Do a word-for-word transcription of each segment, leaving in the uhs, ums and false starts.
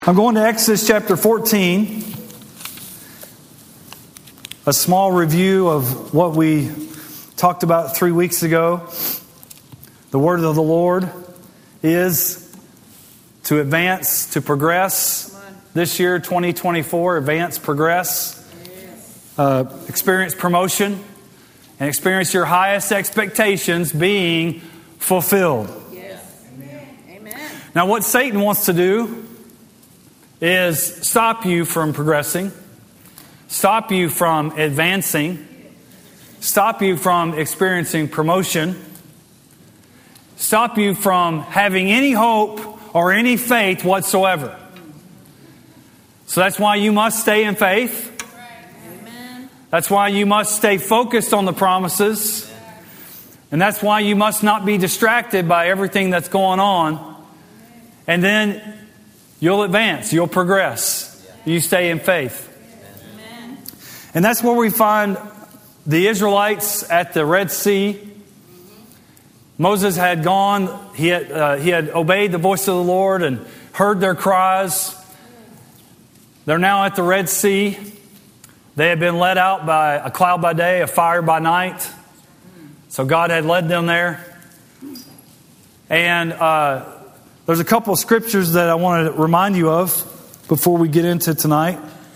I'm going to Exodus chapter fourteen. A small review of what we talked about three weeks ago. The word of the Lord is to advance, to progress. This year, twenty twenty-four, advance, progress, uh, experience promotion, and experience your highest expectations being fulfilled. Yes. Amen. Now, what Satan wants to do is stop you from progressing, stop you from advancing, stop you from experiencing promotion, stop you from having any hope or any faith whatsoever. So that's why you must stay in faith. Amen. That's why you must stay focused on the promises. And that's why you must not be distracted by everything that's going on. And then you'll advance. You'll progress. You stay in faith. Amen. And that's where we find the Israelites at the Red Sea. Moses had gone. He had, uh, he had obeyed the voice of the Lord and heard their cries. They're now at the Red Sea. They had been led out by a cloud by day, a fire by night. So God had led them there. And uh, there's a couple of scriptures that I want to remind you of before we get into tonight.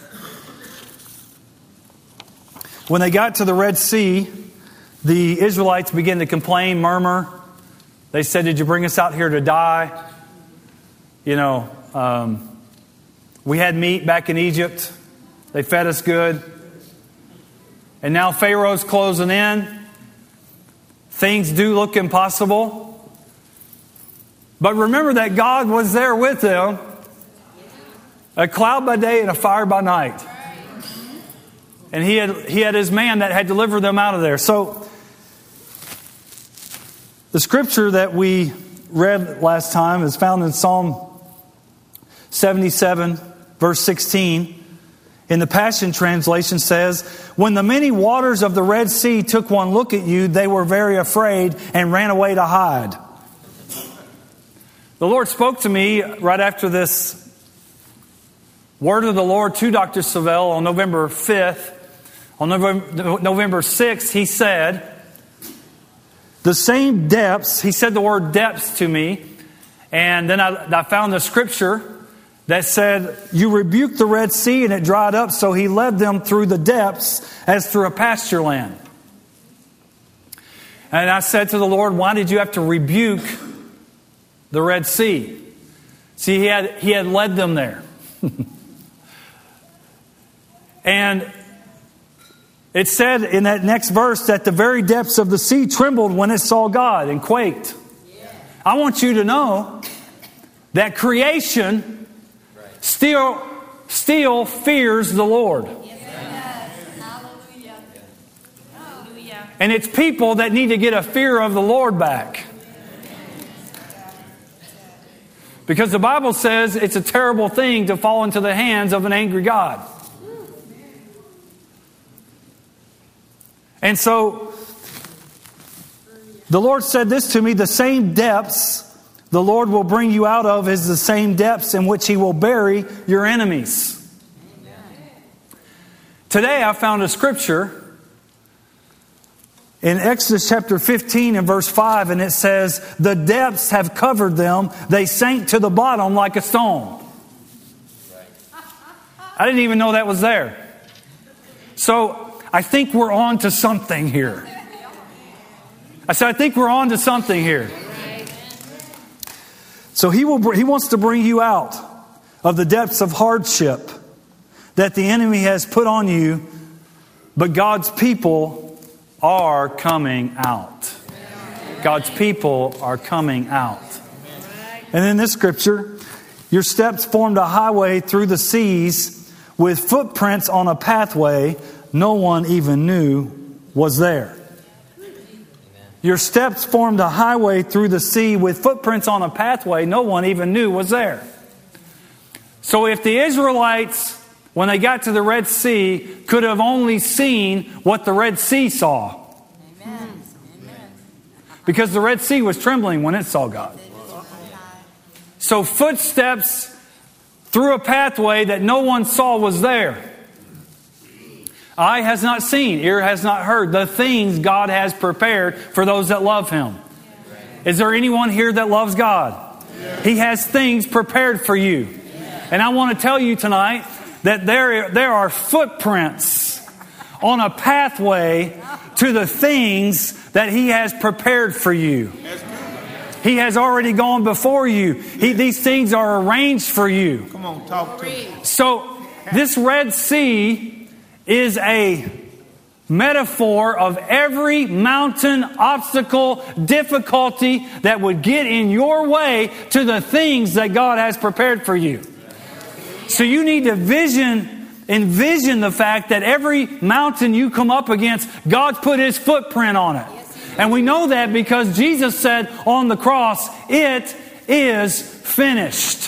When they got to the Red Sea, the Israelites began to complain, murmur. They said, "Did you bring us out here to die? You know, um, we had meat back in Egypt. They fed us good. And now Pharaoh's closing in. Things do look impossible. But remember that God was there with them. A cloud by day and a fire by night. And he had, he had his man that had delivered them out of there." So the scripture that we read last time is found in Psalm seventy-seven, verse sixteen. In the Passion Translation says, "When the many waters of the Red Sea took one look at you, they were very afraid and ran away to hide." The Lord spoke to me right after this word of the Lord to Doctor Savelle on November fifth. On November, November sixth, he said, the same depths, he said the word depths to me, and then I, I found the scripture that said, "You rebuked the Red Sea and it dried up, so he led them through the depths as through a pasture land." And I said to the Lord, why did you have to rebuke the Red Sea? See, he had, he had led them there. And it said in that next verse that the very depths of the sea trembled when it saw God and quaked. Yeah. I want you to know that creation still, still fears the Lord. Yes. Hallelujah. Hallelujah. And it's people that need to get a fear of the Lord back. Because the Bible says it's a terrible thing to fall into the hands of an angry God. And so, the Lord said this to me, the same depths the Lord will bring you out of is the same depths in which He will bury your enemies. Amen. Today I found a scripture in Exodus chapter fifteen and verse five, and it says, "The depths have covered them. They sank to the bottom like a stone." I didn't even know that was there. So, I think we're on to something here. I said, I think we're on to something here. So he will. He wants to bring you out of the depths of hardship that the enemy has put on you, but God's people are coming out. God's people are coming out. And in this scripture, your steps formed a highway through the seas with footprints on a pathway no one even knew was there. Your steps formed a highway through the sea with footprints on a pathway no one even knew was there. So if the Israelites, when they got to the Red Sea, could have only seen what the Red Sea saw. Amen. Because the Red Sea was trembling when it saw God. So footsteps through a pathway that no one saw was there. Eye has not seen, ear has not heard the things God has prepared for those that love Him. Is there anyone here that loves God? He has things prepared for you. And I want to tell you tonight that there, there are footprints on a pathway to the things that He has prepared for you. He has already gone before you. He, these things are arranged for you. Come on, talk to me. So this Red Sea is a metaphor of every mountain, obstacle, difficulty that would get in your way to the things that God has prepared for you. So you need to vision, envision the fact that every mountain you come up against, God's put His footprint on it. And we know that because Jesus said on the cross, "It is finished."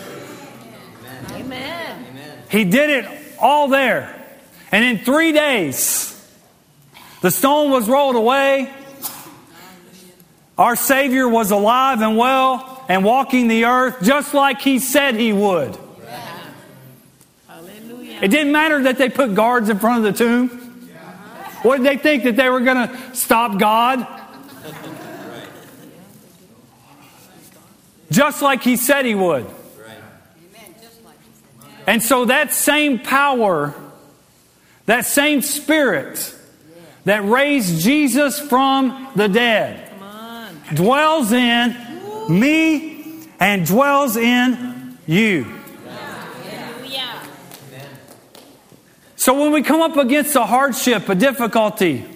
Amen. He did it all there. And in three days, the stone was rolled away. Our Savior was alive and well and walking the earth just like He said He would. Hallelujah. It didn't matter that they put guards in front of the tomb. What did they think? That they were going to stop God? Just like He said He would. And so that same power, that same Spirit that raised Jesus from the dead dwells in me and dwells in you. Hallelujah. So when we come up against a hardship, a difficulty,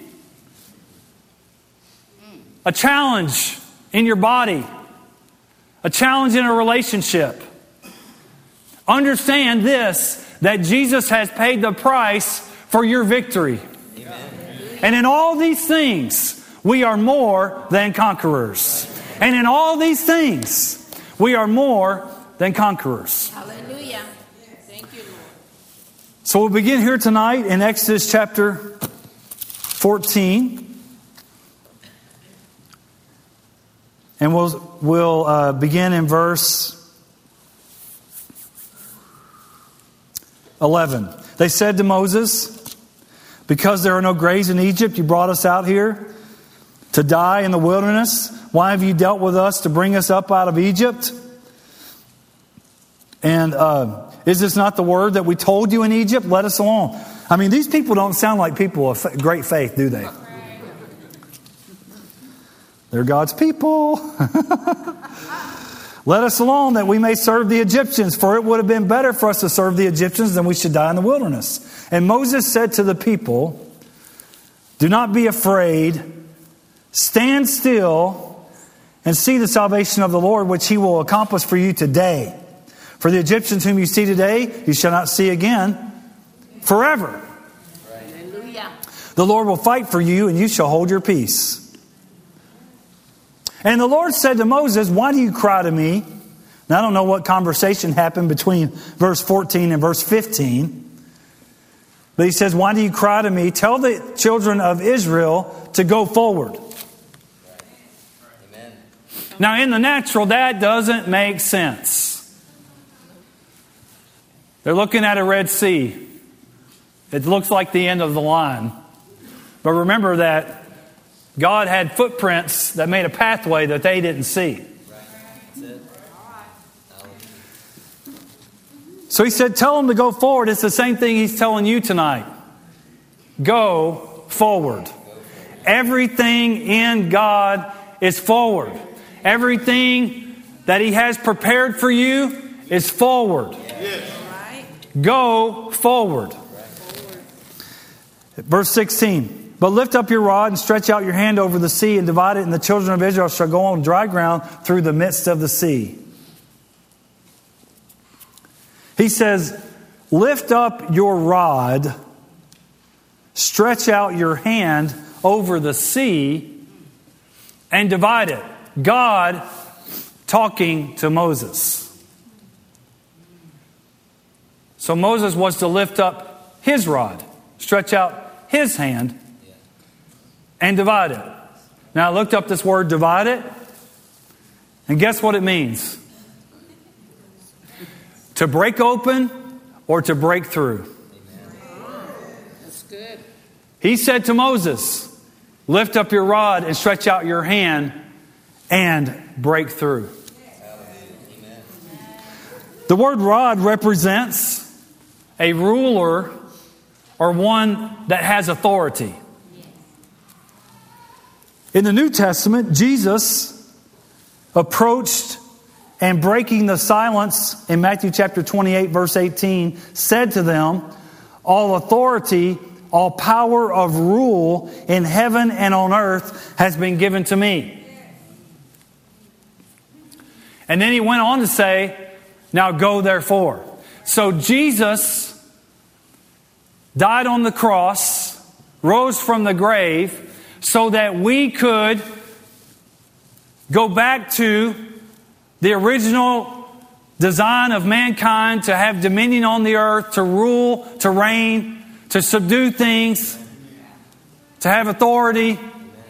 a challenge in your body, a challenge in a relationship, understand this, that Jesus has paid the price for your victory. Amen. And in all these things, we are more than conquerors. And in all these things, we are more than conquerors. Hallelujah. Thank you, Lord. So we'll begin here tonight in Exodus chapter fourteen. And we'll, we'll uh, begin in verse eleven. They said to Moses, "Because there are no graves in Egypt, you brought us out here to die in the wilderness. Why have you dealt with us to bring us up out of Egypt? And uh, is this not the word that we told you in Egypt? Let us alone." I mean, these people don't sound like people of great faith, do they? They're God's people. "Let us alone that we may serve the Egyptians, for it would have been better for us to serve the Egyptians than we should die in the wilderness." And Moses said to the people, "Do not be afraid. Stand still and see the salvation of the Lord, which He will accomplish for you today. For the Egyptians whom you see today, you shall not see again forever. Hallelujah. The Lord will fight for you, and you shall hold your peace." And the Lord said to Moses, "Why do you cry to me?" Now, I don't know what conversation happened between verse fourteen and verse fifteen. But He says, "Why do you cry to me? Tell the children of Israel to go forward." Amen. Now, in the natural, that doesn't make sense. They're looking at a Red Sea. It looks like the end of the line. But remember that God had footprints that made a pathway that they didn't see. That's it. So He said, tell them to go forward. It's the same thing He's telling you tonight. Go forward. Everything in God is forward. Everything that He has prepared for you is forward. Go forward. Verse sixteen. "But lift up your rod and stretch out your hand over the sea and divide it, and the children of Israel shall go on dry ground through the midst of the sea." He says, lift up your rod, stretch out your hand over the sea, and divide it. God talking to Moses. So Moses was to lift up his rod, stretch out his hand, and divide it. Now I looked up this word divide it, and guess what it means? to break open or to break through. That's good. He said to Moses, lift up your rod and stretch out your hand and break through. The word rod represents a ruler or one that has authority. In the New Testament, Jesus approached and breaking the silence in Matthew chapter twenty-eight, verse eighteen, said to them, all authority, all power of rule in heaven and on earth has been given to me. And then he went on to say, now go therefore. So Jesus died on the cross, rose from the grave, so that we could go back to the original design of mankind to have dominion on the earth, to rule, to reign, to subdue things, to have authority.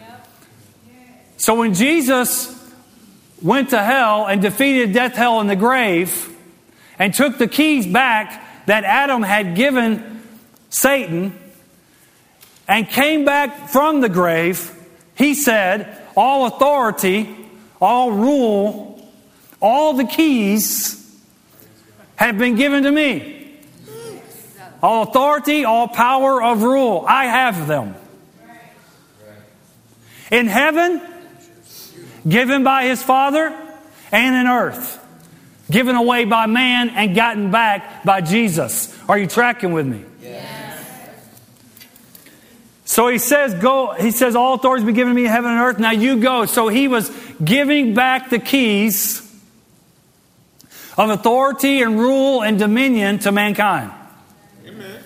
So when Jesus went to hell and defeated death, hell, and the grave, and took the keys back that Adam had given Satan, and came back from the grave, he said, all authority, all rule, all the keys have been given to me. All authority, all power of rule, I have them. In heaven, given by His Father, and in earth, given away by man and gotten back by Jesus. Are you tracking with me? Yes. So he says, go, he says, all authority has been given to me in heaven and earth. Now you go. So he was giving back the keys of authority and rule and dominion to mankind. Amen.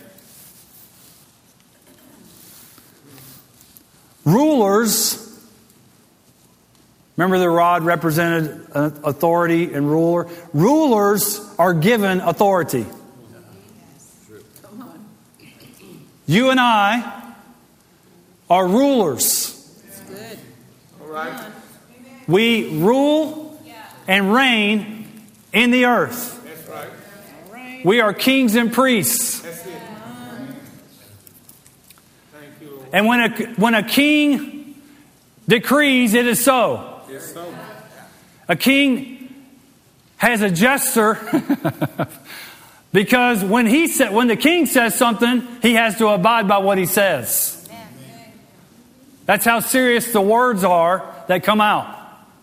Rulers, remember the rod represented authority and ruler. Rulers are given authority. You and I are rulers. That's good. All right. We rule and reign in the earth. That's right. All right. We are kings and priests. That's it. Thank you, Lord. And when a, when a king decrees, it is so. Yes, so. A king has a jester because when he sa- when the king says something, he has to abide by what he says. That's how serious the words are that come out.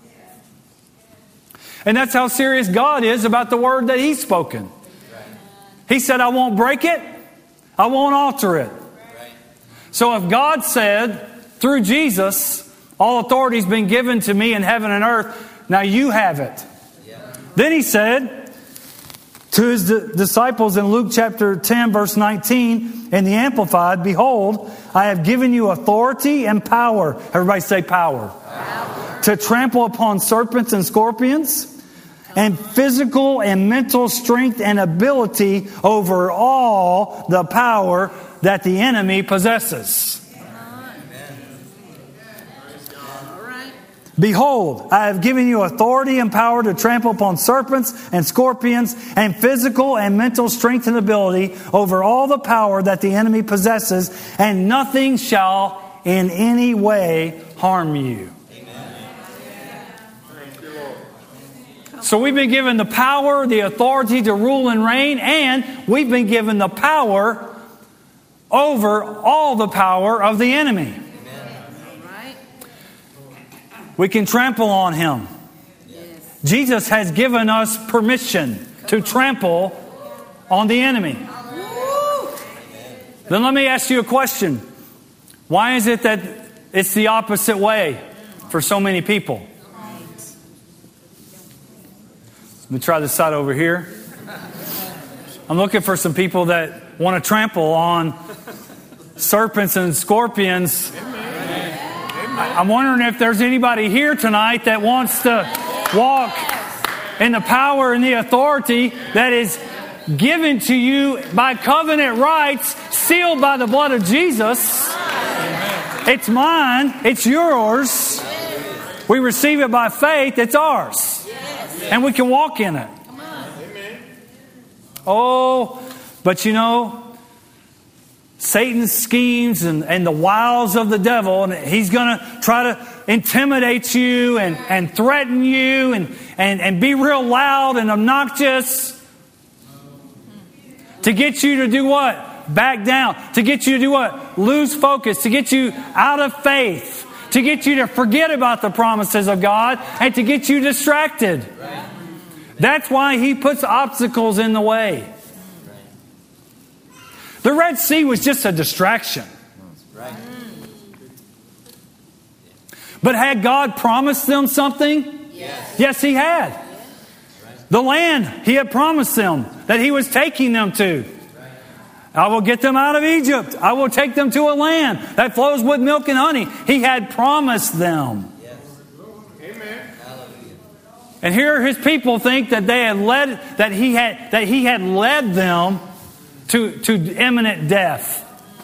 And that's how serious God is about the word that He's spoken. He said, I won't break it. I won't alter it. So if God said, through Jesus, all authority has been given to me in heaven and earth, now you have it. Then He said to His di- disciples in Luke chapter ten, verse nineteen, in the Amplified, behold, I have given you authority and power. Everybody say power. Power. To trample upon serpents and scorpions, and physical and mental strength and ability over all the power that the enemy possesses. Behold, I have given you authority and power to trample upon serpents and scorpions and physical and mental strength and ability over all the power that the enemy possesses, and nothing shall in any way harm you. So we've been given the power, the authority to rule and reign, and we've been given the power over all the power of the enemy. We can trample on him. Yes. Jesus has given us permission to trample on the enemy. Then let me ask you a question. Why is it that it's the opposite way for so many people? Let me try this side over here. I'm looking for some people that want to trample on serpents and scorpions. I'm wondering if there's anybody here tonight that wants to walk in the power and the authority that is given to you by covenant rights, sealed by the blood of Jesus. It's mine. It's yours. We receive it by faith. It's ours. And we can walk in it. Oh, but you know, Satan's schemes and, and the wiles of the devil, and he's going to try to intimidate you and, and threaten you and, and, and be real loud and obnoxious to get you to do what? Back down. To get you to do what? Lose focus. To get you out of faith. To get you to forget about the promises of God and to get you distracted. That's why he puts obstacles in the way. The Red Sea was just a distraction. But had God promised them something? Yes, yes He had. The land He had promised them that He was taking them to. I will get them out of Egypt. I will take them to a land that flows with milk and honey. He had promised them. Yes. Amen. And here His people think that they had led that He had that He had led them to, to imminent death.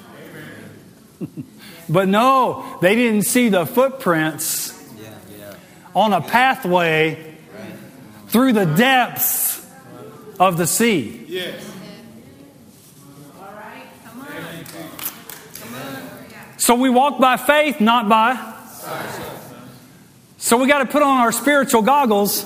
But no, they didn't see the footprints yeah, yeah. on a pathway right. through the depths of the sea. Yes. So we walk by faith, not by. So we got to put on our spiritual goggles,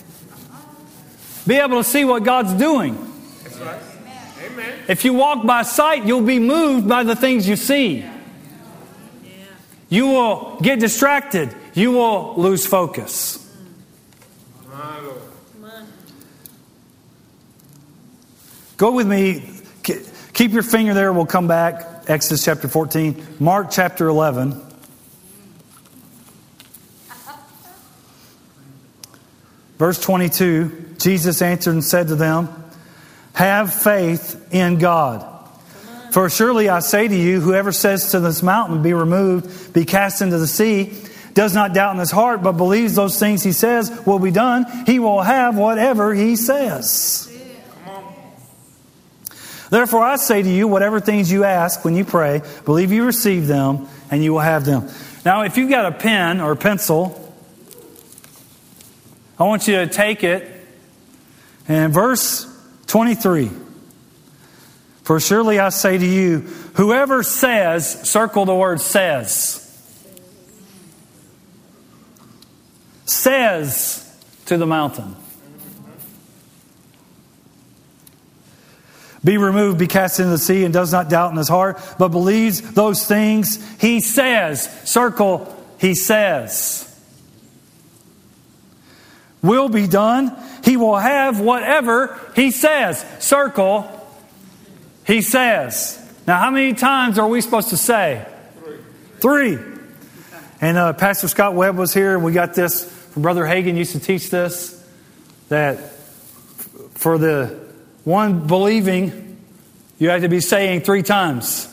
be able to see what God's doing. That's right. Amen. If you walk by sight, you'll be moved by the things you see. You will get distracted. You will lose focus. Go with me. Keep your finger there. We'll come back. Exodus chapter fourteen. Mark chapter eleven. Verse twenty-two. Jesus answered and said to them, have faith in God. For surely I say to you, whoever says to this mountain, be removed, be cast into the sea, does not doubt in his heart, but believes those things he says will be done, he will have whatever he says. Therefore I say to you, whatever things you ask when you pray, believe you receive them, and you will have them. Now, if you've got a pen or a pencil, I want you to take it, and verse twenty-three. For surely I say to you, whoever says, circle the word says. Says to the mountain. Be removed, be cast into the sea, and does not doubt in his heart, but believes those things he says. Circle, he says. Will be done. He will have whatever he says. Circle, he says. Now, how many times are we supposed to say? Three. Three. And uh, Pastor Scott Webb was here, and we got this from Brother Hagin used to teach this, that for the one believing, you have to be saying three times.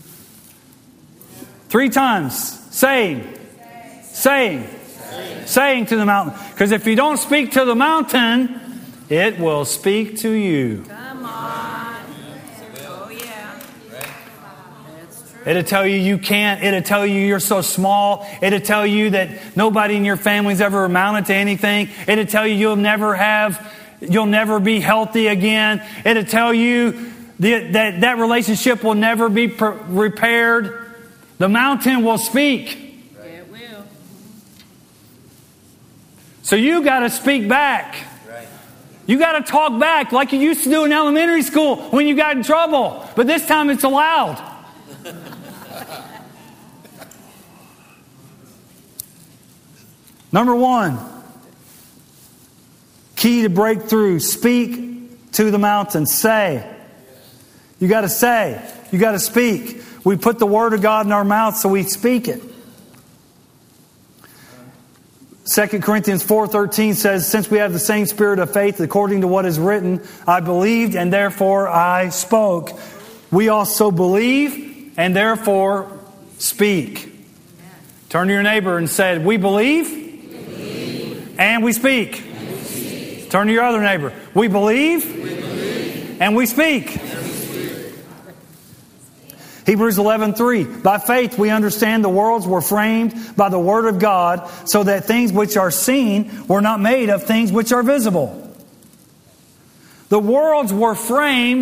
Three times. Saying. Saying. Saying, saying to the mountain. Because if you don't speak to the mountain, it will speak to you. Come on. Oh, yeah. That's true. It'll tell you you can't. It'll tell you you're so small. It'll tell you that nobody in your family's ever amounted to anything. It'll tell you you'll never have, you'll never be healthy again. It'll tell you that that, that relationship will never be per- repaired. The mountain will speak. Yeah, it will. So you got to speak back. You got to talk back like you used to do in elementary school when you got in trouble. But this time it's allowed. Number one, key to breakthrough, speak to the mountain. Say. You got to say. You got to speak. We put the Word of God in our mouth, so we speak it. Second Corinthians four thirteen says, since we have the same spirit of faith, according to what is written, I believed and therefore I spoke. We also believe and therefore speak. Turn to your neighbor and say, we believe, we believe. And, we speak. and we speak. Turn to your other neighbor. We believe, we believe. And we speak. And we speak. Hebrews eleven three. By faith we understand the worlds were framed by the Word of God, so that things which are seen were not made of things which are visible. The worlds were framed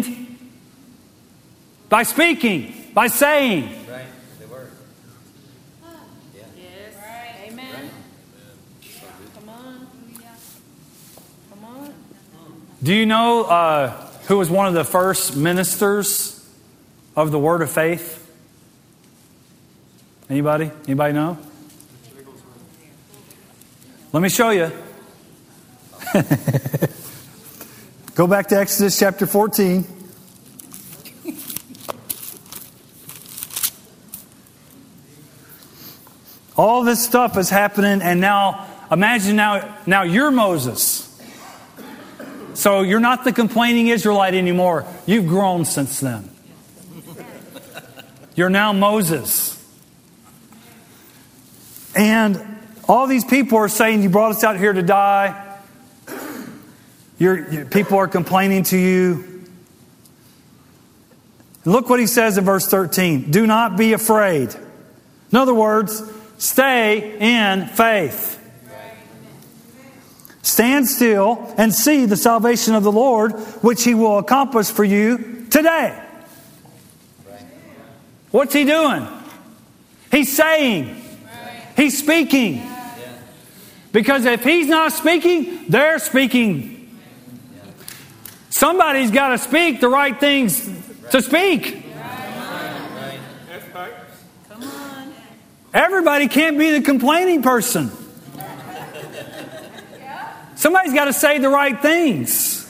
by speaking, by saying. Right, they were. Yeah. Yes. Right. Amen. Come on. Come on. Do you know uh, who was one of the first ministers of the Word of Faith? Anybody? Anybody know? Let me show you. Go back to Exodus chapter fourteen. All this stuff is happening, and now imagine now, now you're Moses. So you're not the complaining Israelite anymore. You've grown since then. You're now Moses. And all these people are saying, you brought us out here to die. You're, you, people are complaining to you. Look what he says in verse thirteen. Do not be afraid. In other words, stay in faith. Stand still and see the salvation of the Lord, which He will accomplish for you today. What's He doing? He's saying. He's speaking. Because if He's not speaking, they're speaking. Somebody's got to speak the right things to speak. Come on. Everybody can't be the complaining person. Somebody's got to say the right things.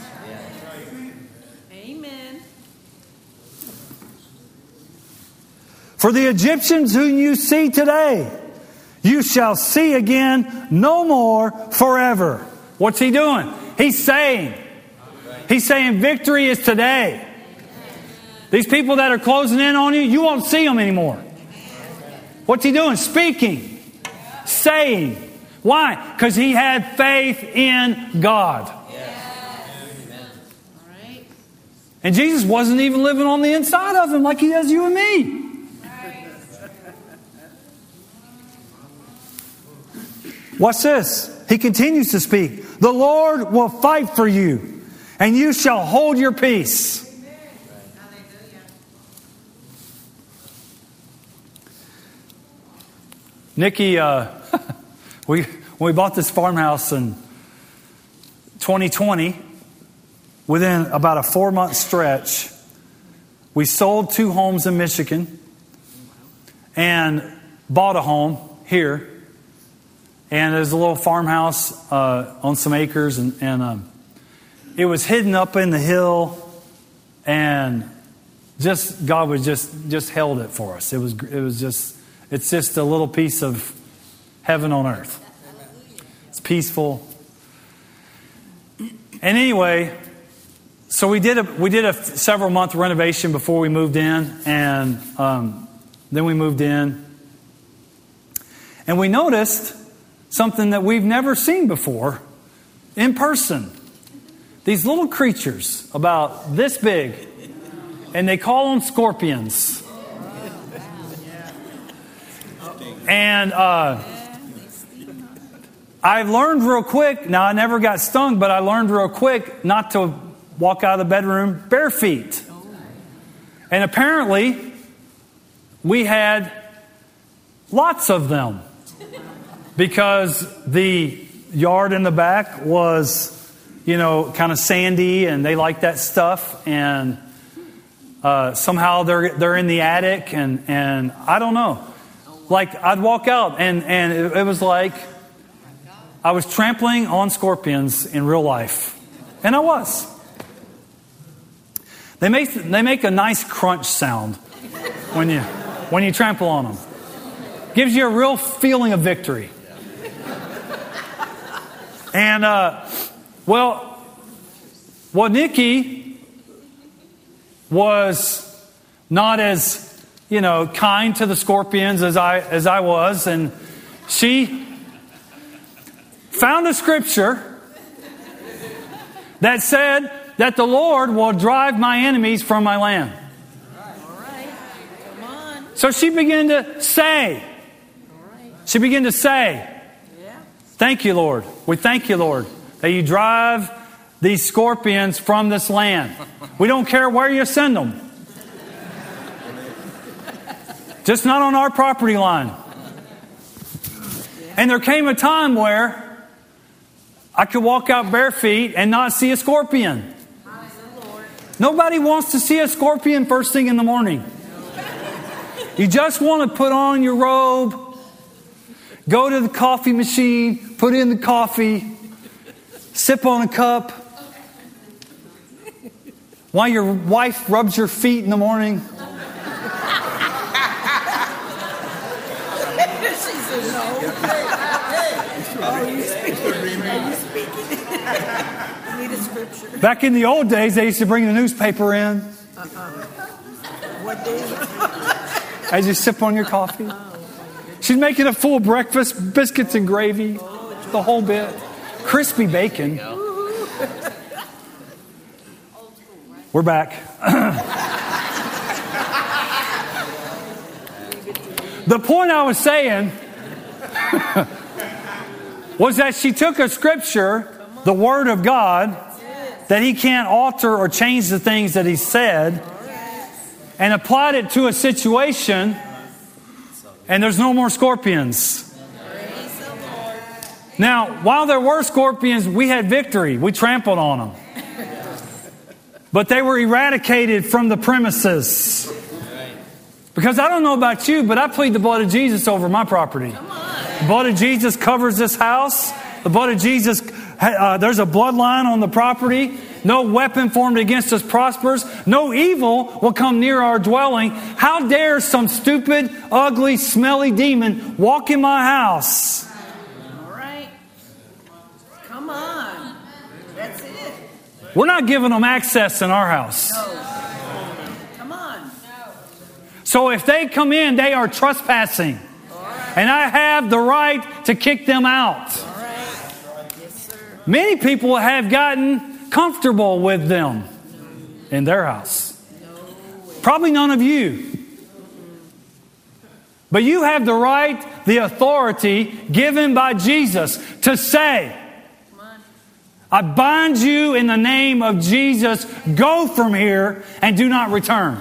Amen. For the Egyptians whom you see today, you shall see again no more forever. What's he doing? He's saying. He's saying victory is today. These people that are closing in on you, you won't see them anymore. What's he doing? Speaking. Saying. Why? Because he had faith in God. And Jesus wasn't even living on the inside of him like He does you and me. Watch this. He continues to speak. The Lord will fight for you, and you shall hold your peace. Nikki, uh, we when we bought this farmhouse in twenty twenty, within about a four-month stretch, we sold two homes in Michigan and bought a home here. And there's a little farmhouse uh, on some acres, and, and um, it was hidden up in the hill, and just God was just just held it for us. It was it was just it's just a little piece of heaven on earth. It's peaceful. And anyway, so we did a we did a several month renovation before we moved in, and um, then we moved in, and we noticed something that we've never seen before in person. These little creatures about this big, and they call them scorpions. And uh, I learned real quick, now I never got stung, but I learned real quick not to walk out of the bedroom bare feet. And apparently, we had lots of them. Because the yard in the back was, you know, kind of sandy, and they like that stuff. And uh, somehow they're they're in the attic, and, and I don't know. Like I'd walk out, and and it, it was like I was trampling on scorpions in real life, and I was. They make they make a nice crunch sound when you when you trample on them. Gives you a real feeling of victory. And, uh, well, well, Nikki was not as, you know, kind to the scorpions as I as I was. And she found a scripture that said that the Lord will drive my enemies from my land. All right. Come on. So she began to say, she began to say, thank you, Lord. We thank you, Lord, that you drive these scorpions from this land. We don't care where you send them. Just not on our property line. And there came a time where I could walk out bare feet and not see a scorpion. Nobody wants to see a scorpion first thing in the morning. You just want to put on your robe, go to the coffee machine, put in the coffee, sip on a cup, while your wife rubs your feet in the morning. Back in the old days, they used to bring the newspaper in. What day is it? As you sip on your coffee. She's making a full breakfast, biscuits and gravy, the whole bit. Crispy bacon. We're back. The point I was saying was that she took a scripture, the Word of God, that He can't alter or change the things that He said, and applied it to a situation, and there's no more scorpions. Now, while there were scorpions, we had victory. We trampled on them. But they were eradicated from the premises. Because I don't know about you, but I plead the blood of Jesus over my property. The blood of Jesus covers this house. The blood of Jesus, uh, there's a bloodline on the property. No weapon formed against us prospers. No evil will come near our dwelling. How dare some stupid, ugly, smelly demon walk in my house? All right. Come on. That's it. We're not giving them access in our house. No. Come on. So if they come in, they are trespassing. And I have the right to kick them out. All right. Yes, sir. Many people have gotten comfortable with them in their house. Probably none of you. But you have the right, the authority given by Jesus to say, I bind you in the name of Jesus. Go from here and do not return.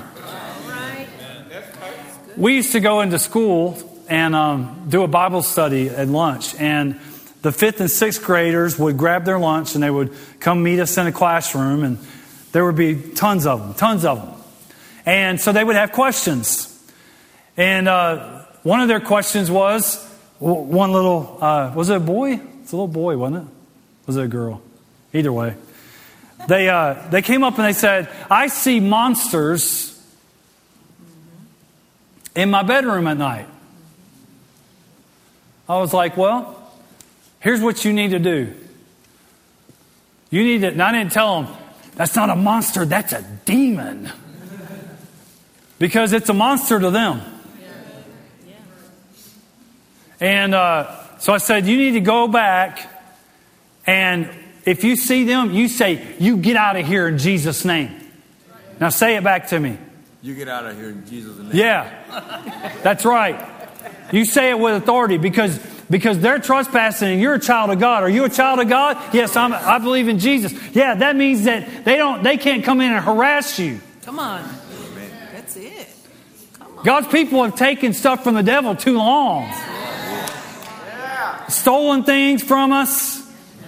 We used to go into school and um, do a Bible study at lunch. And the fifth and sixth graders would grab their lunch and they would come meet us in a classroom. And there would be tons of them, tons of them. And so they would have questions. And uh, one of their questions was, one little, uh, was it a boy? It's a little boy, wasn't it? Was it a girl? Either way. They, uh, they came up and they said, I see monsters in my bedroom at night. I was like, well, here's what you need to do. You need to, and I didn't tell them, that's not a monster, that's a demon. Because it's a monster to them. And uh, so I said, you need to go back, and if you see them, you say, you get out of here in Jesus' name. Now say it back to me. You get out of here in Jesus' name. Yeah, that's right. You say it with authority because because they're trespassing and you're a child of God. Are you a child of God? Yes, I'm, I believe in Jesus. Yeah, that means that they don't they can't come in and harass you. Come on. That's it. Come on. God's people have taken stuff from the devil too long. Stolen things from us.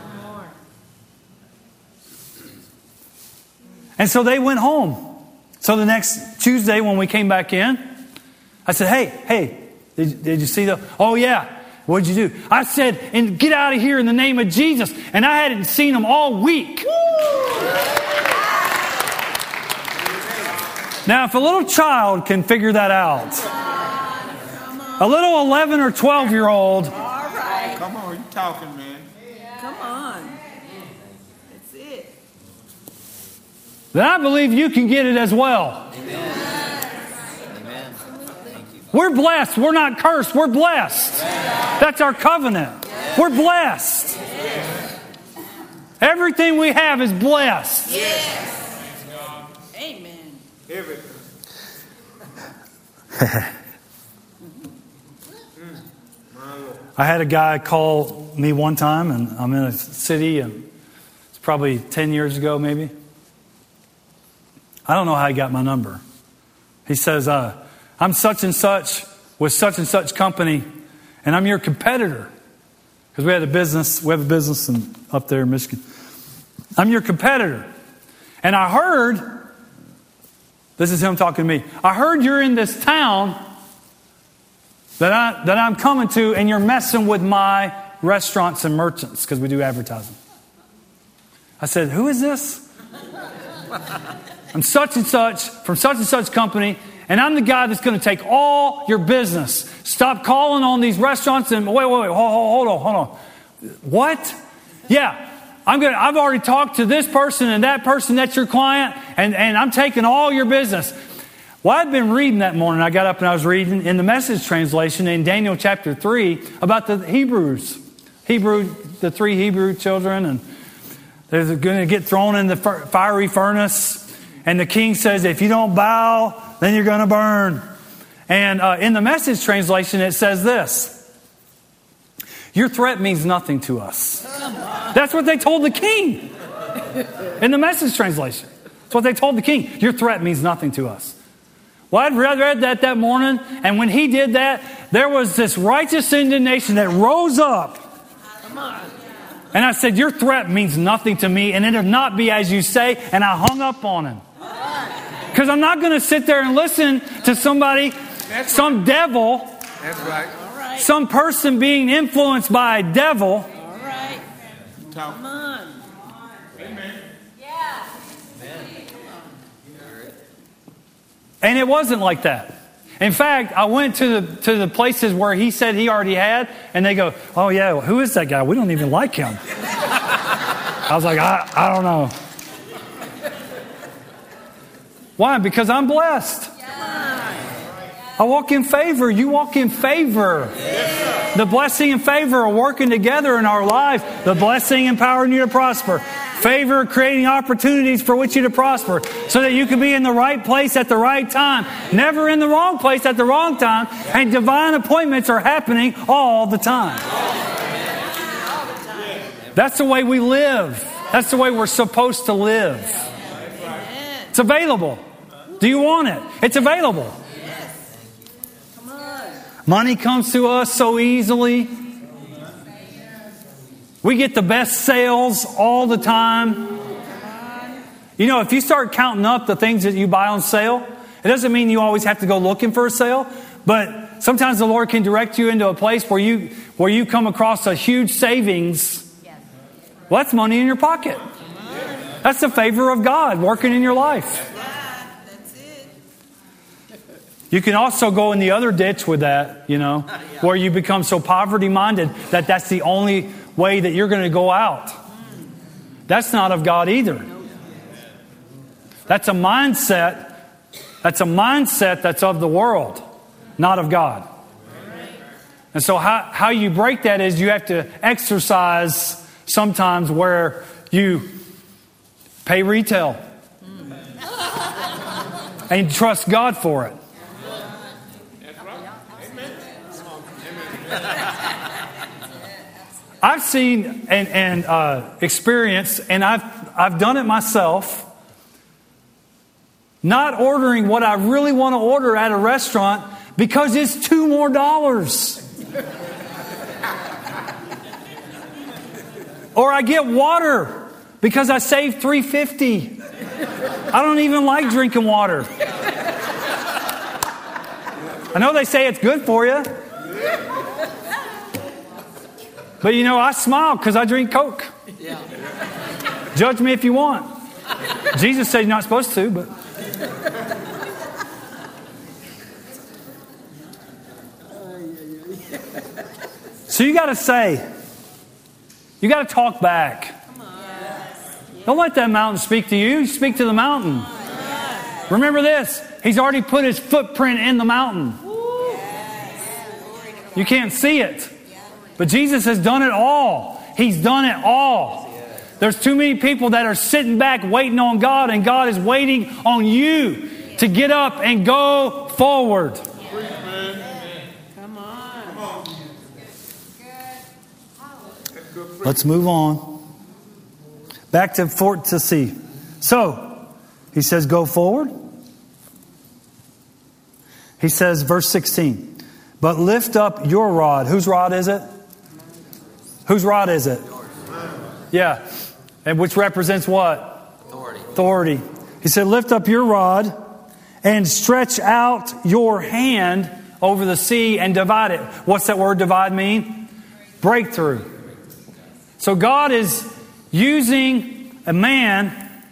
And so they went home. So the next Tuesday when we came back in, I said, hey, hey, did, did you see the... Oh, yeah. What'd you do? I said, and get out of here in the name of Jesus. And I hadn't seen them all week. Now, if a little child can figure that out, a little eleven or twelve year old... Come on, you talking, man. Come on. That's it. Then I believe you can get it as well. Amen. Amen. Thank you. We're blessed. We're not cursed. We're blessed. That's our covenant. We're blessed. Everything we have is blessed. Yes. Amen. Everything. I had a guy call me one time, and I'm in a city, and it's probably ten years ago maybe. I don't know how he got my number. He says, uh, I'm such and such with such and such company, and I'm your competitor. Because we had a business, we have a business in, up there in Michigan. I'm your competitor. And I heard, this is him talking to me, I heard you're in this town that, I, that I'm coming to, and you're messing with my restaurants and merchants, because we do advertising. I said, who is this? I'm such and such, from such and such company, and I'm the guy that's going to take all your business. Stop calling on these restaurants and, wait, wait, wait, hold, hold on, hold on. What? Yeah. I'm going. I've already talked to this person and that person. That's your client, and, and I'm taking all your business. Well, I'd been reading that morning. I got up and I was reading in the Message translation in Daniel chapter three about the Hebrews, Hebrew, the three Hebrew children, and they're going to get thrown in the fiery furnace. And the king says, "If you don't bow, then you're going to burn." And uh, in the Message translation, it says this. Your threat means nothing to us. That's what they told the king. In the Message translation. That's what they told the king. Your threat means nothing to us. Well, I'd read that that morning, and when he did that, there was this righteous indignation that rose up. And I said, your threat means nothing to me, and it'll not be as you say, and I hung up on him. Because I'm not going to sit there and listen to somebody, That's some right. devil. That's right. Some person being influenced by a devil. All right. Come on. Amen. Yeah. And it wasn't like that. In fact, I went to the to the places where he said he already had, and they go, "Oh yeah, well, who is that guy? We don't even like him." I was like, I, I don't know. Why? Because I'm blessed. I walk in favor. You walk in favor. Yes. The blessing and favor are working together in our life. The blessing empowering you to prosper. Favor creating opportunities for which you to prosper. So that you can be in the right place at the right time. Never in the wrong place at the wrong time. And divine appointments are happening all the time. That's the way we live. That's the way we're supposed to live. It's available. Do you want it? It's available. Money comes to us so easily. We get the best sales all the time. You know, if you start counting up the things that you buy on sale, it doesn't mean you always have to go looking for a sale, but sometimes the Lord can direct you into a place where you where you come across a huge savings. Well, that's money in your pocket. That's the favor of God working in your life. You can also go in the other ditch with that, you know, where you become so poverty-minded that that's the only way that you're going to go out. That's not of God either. That's a mindset. That's a mindset that's of the world, not of God. And so how, how you break that is you have to exercise sometimes where you pay retail and trust God for it. I've seen and, and uh, experienced, and I've I've done it myself, not ordering what I really want to order at a restaurant because it's two more dollars. Or I get water because I saved three fifty. I don't even like drinking water. I know they say it's good for you. But you know, I smile because I drink Coke. Yeah. Judge me if you want. Jesus said you're not supposed to, but... So you got to say, you got to talk back. Don't let that mountain speak to you. You speak to the mountain. Remember this. He's already put his footprint in the mountain. You can't see it. But Jesus has done it all. He's done it all. There's too many people that are sitting back waiting on God, and God is waiting on you to get up and go forward. Come on. Let's move on. Back to fort to sea. So, he says, go forward. He says, verse sixteen, but lift up your rod. Whose rod is it? Whose rod is it? Yeah. And which represents what? Authority. Authority. He said, lift up your rod and stretch out your hand over the sea and divide it. What's that word divide mean? Breakthrough. So God is using a man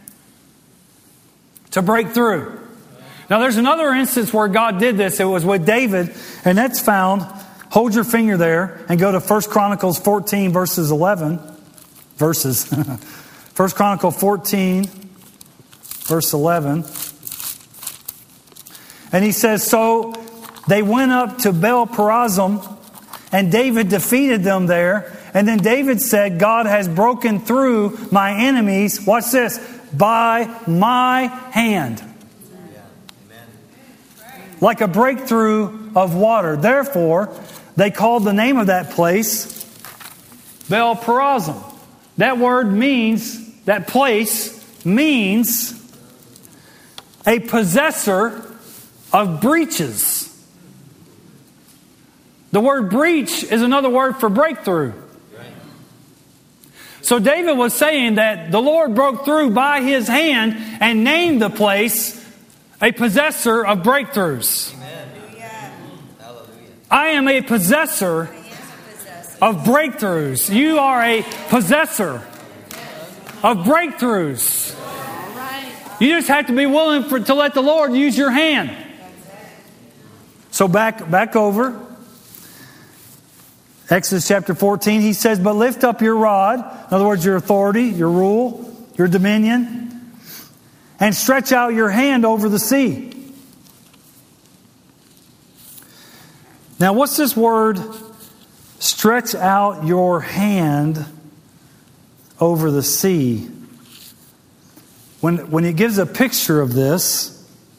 to break through. Now there's another instance where God did this. It was with David, and that's found, hold your finger there and go to First Chronicles fourteen verses eleven. Verses. First Chronicles fourteen verse eleven. And he says, so they went up to Baal Perazim, and David defeated them there. And then David said, God has broken through my enemies, watch this, by my hand. Like a breakthrough of water. Therefore, they called the name of that place Baal Perazim. That word means, that place means a possessor of breaches. The word breach is another word for breakthrough. So David was saying that the Lord broke through by His hand and named the place a possessor of breakthroughs. Amen. Hallelujah. I am a possessor of breakthroughs. You are a possessor of breakthroughs. You just have to be willing for, to let the Lord use your hand. So back, back over. Exodus chapter fourteen, he says, but lift up your rod, in other words, your authority, your rule, your dominion, and stretch out your hand over the sea. Now, what's this word, stretch out your hand over the sea? When, when he gives a picture of this,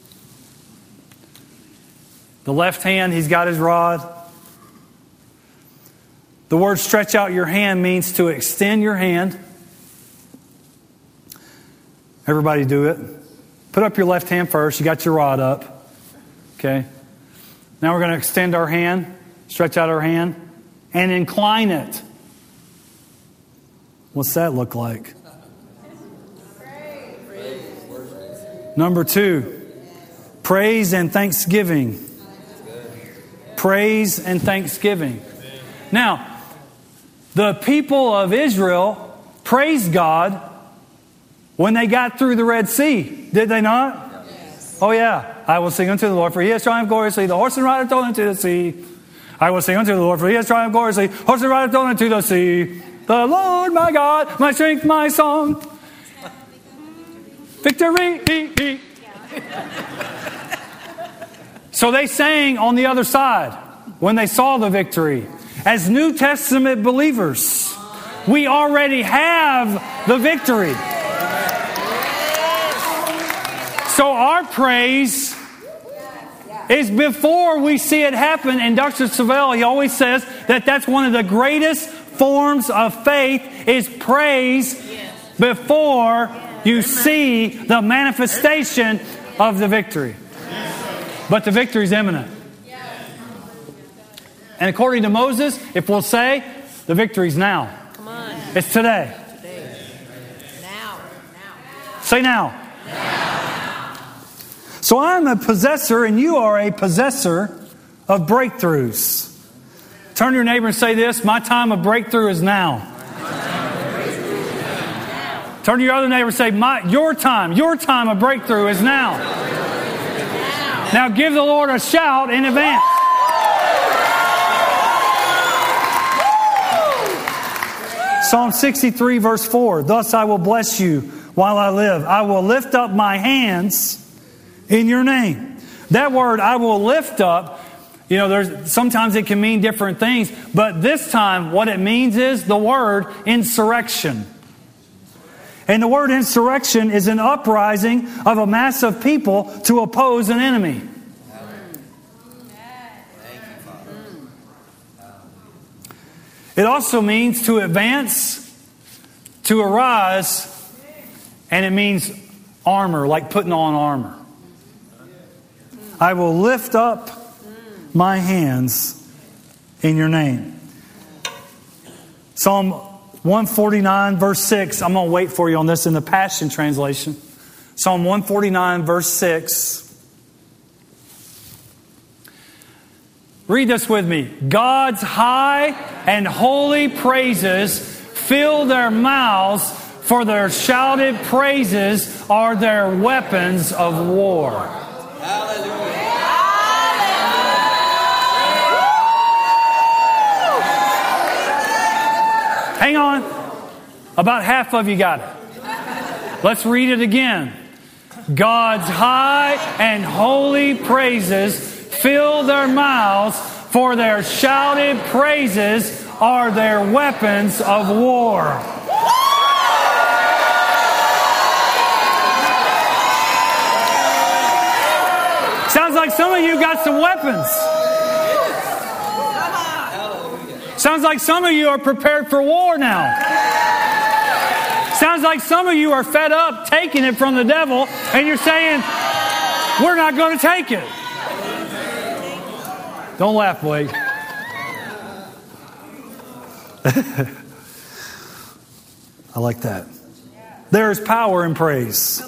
the left hand, he's got his rod. The word stretch out your hand means to extend your hand. Everybody do it. Put up your left hand first. You got your rod up. Okay. Now we're going to extend our hand, stretch out our hand, and incline it. What's that look like? Number two, praise and thanksgiving. Praise and thanksgiving. Now, the people of Israel praised God when they got through the Red Sea. Did they not? Yes. Oh yeah. I will sing unto the Lord, for He has triumphed gloriously. The horse and rider thrown into the sea. I will sing unto the Lord, for He has triumphed gloriously. Horse and rider thrown into the sea. The Lord my God, my strength, my song. Victory. So they sang on the other side when they saw the victory. As New Testament believers, we already have the victory. So our praise is before we see it happen. And Doctor Savelle, he always says that that's one of the greatest forms of faith is praise before you see the manifestation of the victory. But the victory is imminent. And according to Moses, if we'll say, the victory's now. Come on. It's today. Today. Now. Now. Say now. Now. So I'm a possessor and you are a possessor of breakthroughs. Turn to your neighbor and say this, my time of breakthrough is now. Turn to your other neighbor and say, my, your time, your time of breakthrough is now. Now give the Lord a shout in advance. Psalm sixty-three verse four, thus I will bless you while I live. I will lift up my hands in your name. That word, I will lift up, you know, there's sometimes it can mean different things, but this time what it means is the word insurrection. And the word insurrection is an uprising of a mass of people to oppose an enemy. It also means to advance, to arise, And it means armor, like putting on armor. I will lift up my hands in your name. Psalm one forty-nine, verse six. I'm going to wait for you on this in the Passion Translation. Psalm one forty-nine, verse six. Read this with me. God's high and holy praises fill their mouths, for their shouted praises are their weapons of war. Hallelujah. Hang on. About half of you got it. Let's read it again. God's high and holy praises fill their mouths, for their shouted praises are their weapons of war. Sounds like some of you got some weapons. Sounds like some of you are prepared for war now. Sounds like some of you are fed up taking it from the devil, and you're saying, we're not going to take it. Don't laugh, Blake. I like that. There is power in praise.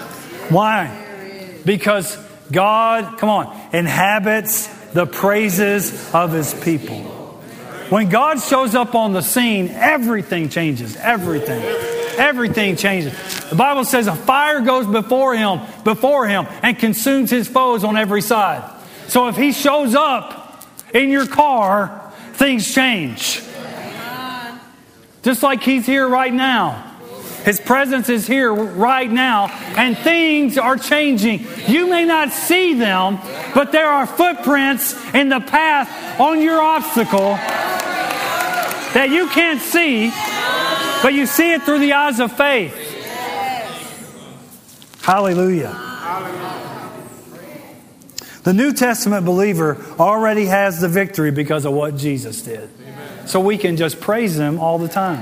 Why? Because God, come on, inhabits the praises of His people. When God shows up on the scene, everything changes. Everything. Everything changes. The Bible says a fire goes before Him, before Him, and consumes His foes on every side. So if He shows up in your car, things change. Just like He's here right now. His presence is here right now, and things are changing. You may not see them, but there are footprints in the path on your obstacle that you can't see, but you see it through the eyes of faith. Hallelujah. The New Testament believer already has the victory because of what Jesus did. So we can just praise Him all the time.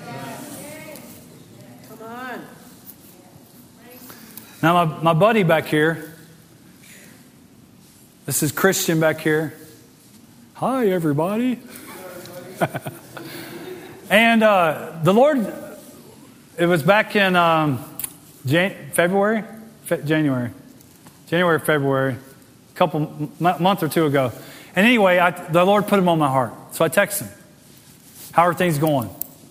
Now, my, my buddy back here, this is Christian back here. Hi, everybody. And uh, the Lord, it was back in um, Jan- February? Fe- January. January, February. A couple, m- month or two ago. And anyway, I, the Lord put him on my heart. So I texted him. How are things going?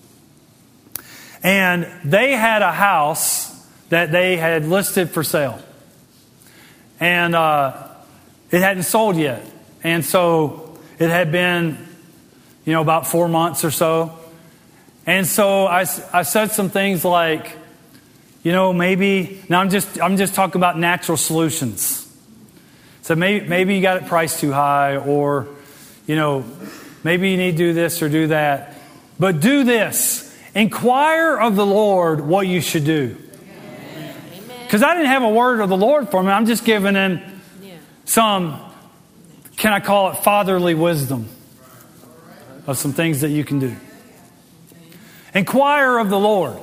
And they had a house that they had listed for sale. And uh, it hadn't sold yet. And so it had been, you know, about four months or so. And so I, I said some things like, you know, maybe, now I'm just I'm just talking about natural solutions. So maybe, maybe you got it priced too high, or, you know, maybe you need to do this or do that. But do this. Inquire of the Lord what you should do. Because I didn't have a word of the Lord for me. I'm just giving him some, can I call it fatherly wisdom of some things that you can do. Inquire of the Lord.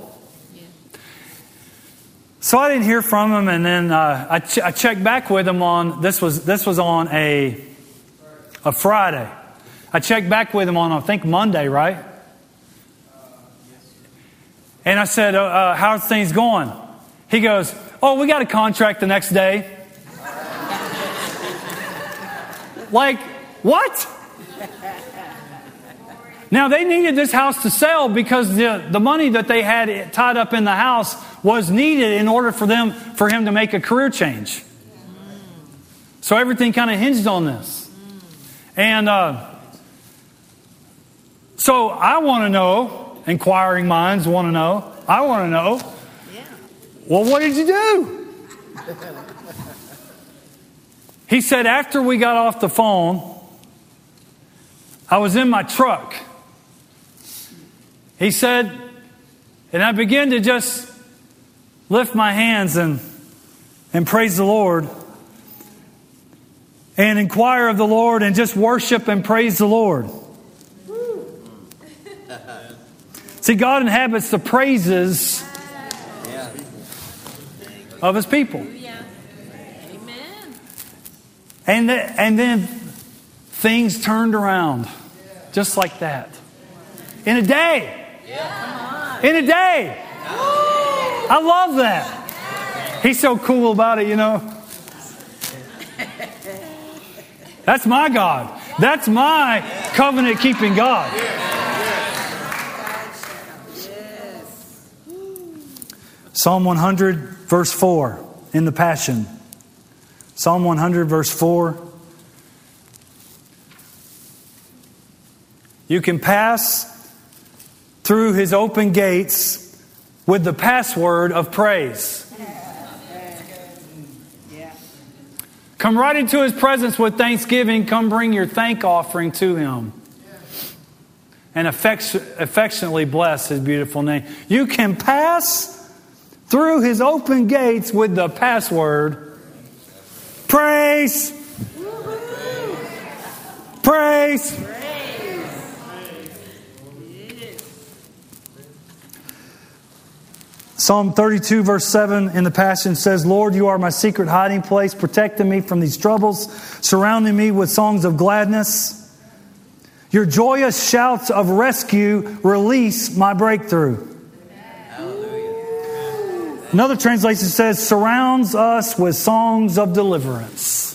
So I didn't hear from him, and then uh, I, ch- I checked back with him on, this was this was on a, a Friday. I checked back with him on, I think, Monday, right? And I said, uh, uh, how's things going? He goes, oh, we got a contract the next day. Like, what? Now, they needed this house to sell because the, the money that they had tied up in the house was needed in order for them for him to make a career change. So everything kind of hinged on this. And uh, so I want to know, inquiring minds want to know, I want to know, well, what did you do? He said, after we got off the phone, I was in my truck. He said, and I began to just lift my hands and, and praise the Lord and inquire of the Lord and just worship and praise the Lord. See, God inhabits the praises of His people. Yeah. Amen. And, th- and then things turned around just like that. In a day. Yeah. In a day. I love that. He's so cool about it, you know. That's my God. That's my covenant-keeping God. Psalm one hundred, verse four, in the Passion. Psalm one hundred, verse four. You can pass through His open gates with the password of praise. Come right into His presence with thanksgiving. Come bring your thank offering to Him. And affection, affectionately bless His beautiful name. You can pass through His open gates with the password praise. Praise. Psalm thirty-two, verse seven in the Passion says, Lord, you are my secret hiding place, protecting me from these troubles, surrounding me with songs of gladness. Your joyous shouts of rescue release my breakthrough. Hallelujah. Another translation says, surrounds us with songs of deliverance.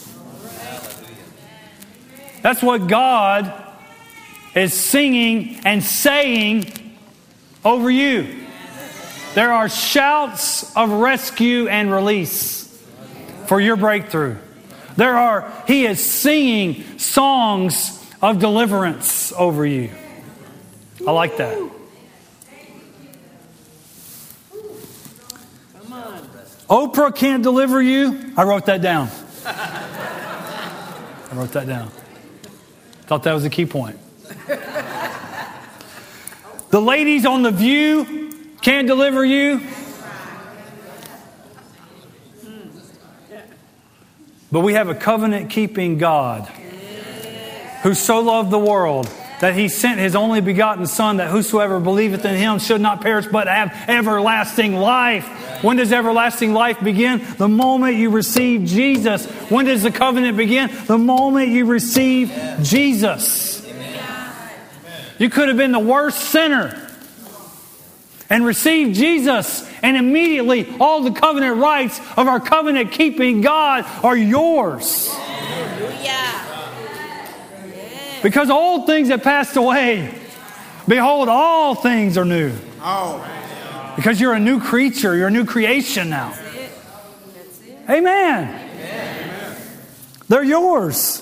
That's what God is singing and saying over you. There are shouts of rescue and release for your breakthrough. There are, He is singing songs of deliverance over you. I like that. Come on. Oprah can't deliver you. I wrote that down. I wrote that down. Thought that was a key point. The ladies on The View can't deliver you. But we have a covenant-keeping God who so loved the world that He sent His only begotten Son, that whosoever believeth in Him should not perish but have everlasting life. When does everlasting life begin? The moment you receive Jesus. When does the covenant begin? The moment you receive Jesus. You could have been the worst sinner and receive Jesus, and immediately all the covenant rights of our covenant-keeping God are yours. Because old things have passed away. Behold, all things are new. Because you're a new creature. You're a new creation now. Amen. They're yours.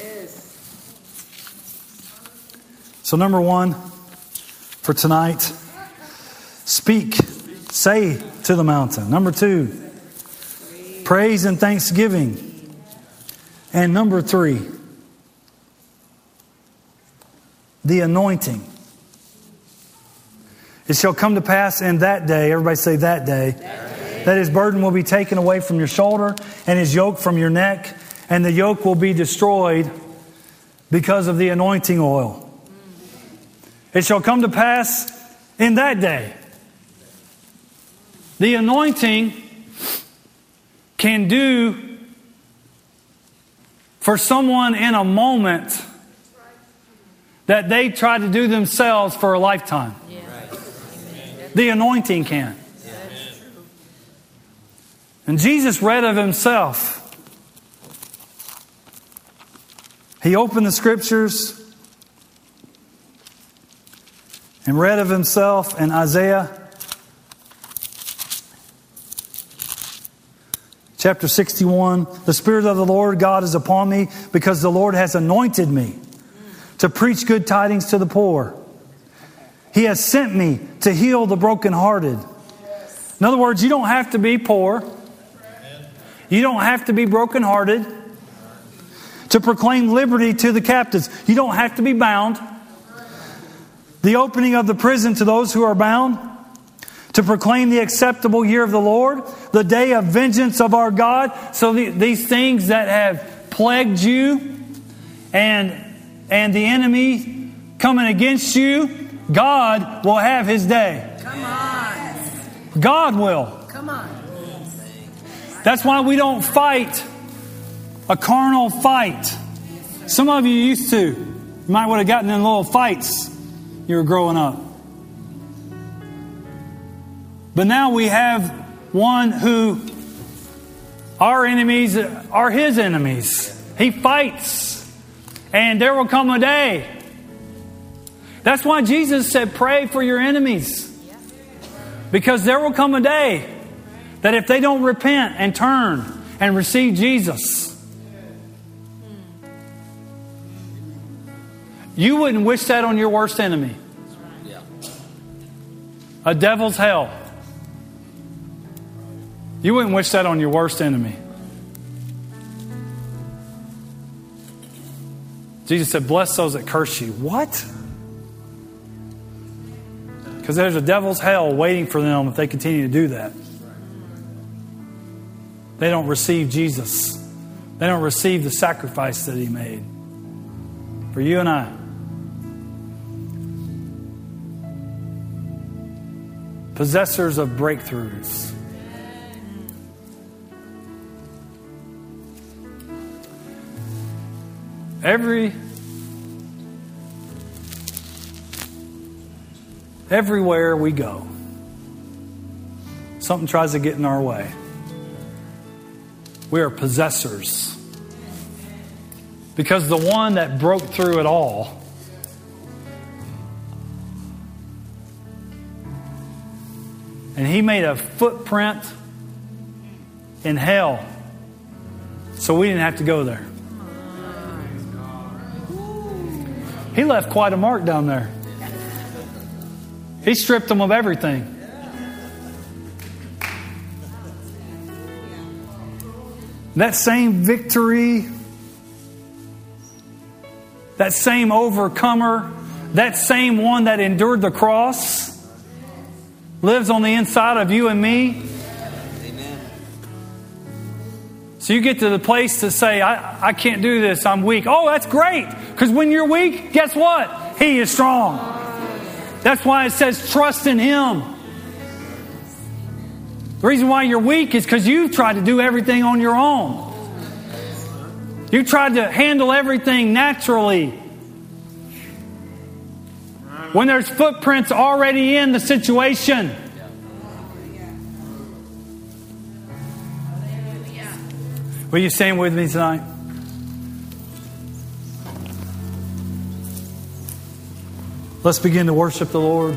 So number one for tonight, speak, say to the mountain. Number two, praise and thanksgiving. And number three, the anointing. It shall come to pass in that day, everybody say that day, that day, that His burden will be taken away from your shoulder and His yoke from your neck, and the yoke will be destroyed because of the anointing oil. It shall come to pass in that day. The anointing can do for someone in a moment that they try to do themselves for a lifetime. Yeah. The anointing can. Yeah. And Jesus read of Himself. He opened the Scriptures and read of Himself in Isaiah chapter sixty-one. The Spirit of the Lord God is upon me, because the Lord has anointed me to preach good tidings to the poor. He has sent me to heal the brokenhearted. In other words, you don't have to be poor. You don't have to be brokenhearted. To proclaim liberty to the captives. You don't have to be bound. The opening of the prison to those who are bound. To proclaim the acceptable year of the Lord. The day of vengeance of our God. So the, these things that have plagued you and and the enemy coming against you, God will have His day. Come on. God will. Come on. That's why we don't fight a carnal fight. Some of you used to. You might would have gotten in little fights you were growing up. But now we have one who, our enemies are His enemies. He fights. And there will come a day. That's why Jesus said, pray for your enemies. Because there will come a day that if they don't repent and turn and receive Jesus, you wouldn't wish that on your worst enemy. A devil's hell. You wouldn't wish that on your worst enemy. Jesus said, bless those that curse you. What? Because there's a devil's hell waiting for them if they continue to do that. They don't receive Jesus. They don't receive the sacrifice that He made for you and I. Possessors of breakthroughs. Every everywhere we go, something tries to get in our way. We are possessors. Because the one that broke through it all and He made a footprint in hell so we didn't have to go there. He left quite a mark down there. He stripped them of everything. That same victory, that same overcomer, that same one that endured the cross lives on the inside of you and me. So you get to the place to say, I, I can't do this, I'm weak. Oh, that's great. Because when you're weak, guess what? He is strong. That's why it says trust in Him. The reason why you're weak is because you've tried to do everything on your own. You tried to handle everything naturally. When there's footprints already in the situation. Will you stand with me tonight? Let's begin to worship the Lord.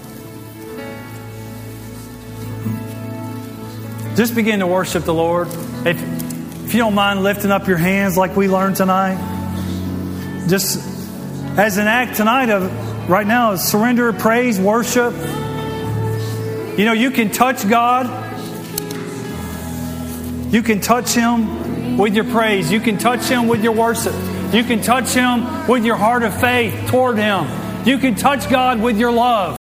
Just begin to worship the Lord. If, if you don't mind lifting up your hands like we learned tonight. Just as an act tonight of right now, surrender, praise, worship. You know, you can touch God. You can touch Him with your praise. You can touch Him with your worship. You can touch Him with your heart of faith toward Him. You can touch God with your love.